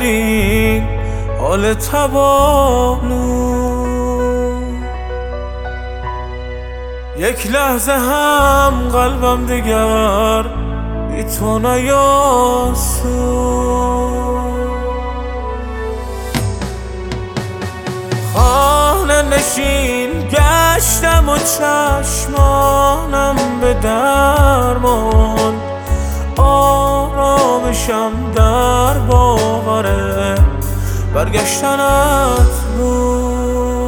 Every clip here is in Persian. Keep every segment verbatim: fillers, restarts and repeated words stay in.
ببین حال تبالو. یک لحظه هم قلبم دیگر بی تو نیاسود. خانه نشین گشتم و چشمانم به درمان، آرامشم در باوره برگشتنت بود.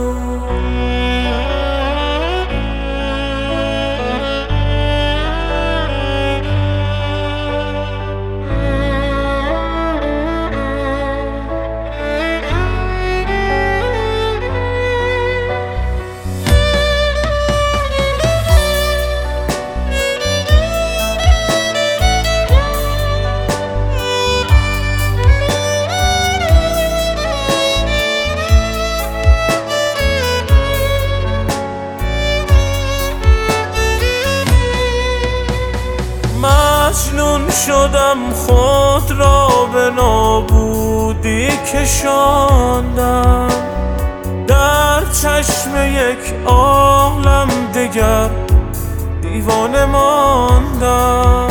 مجنون شدم خود را به نابودی کشاندم، در چشم یک عالم دیگر دیوانه ماندم.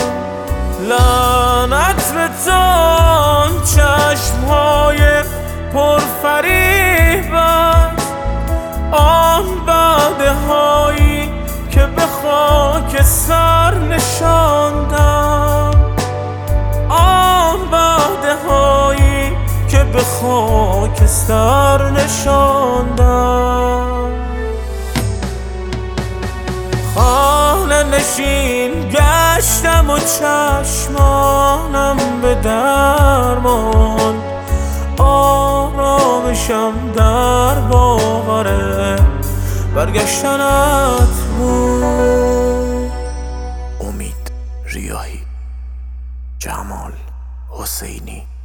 لعنت به تان چشمهای پرفریبت، آن بعده هایی که به خاک سر نشاندم، آن بعده هایی که به خاک سر نشاندم. خانه نشین گشتم و چشمانم به درمان، آرامشم در باوره برگشتنت بود. امید ریاحی، جمال حسینی.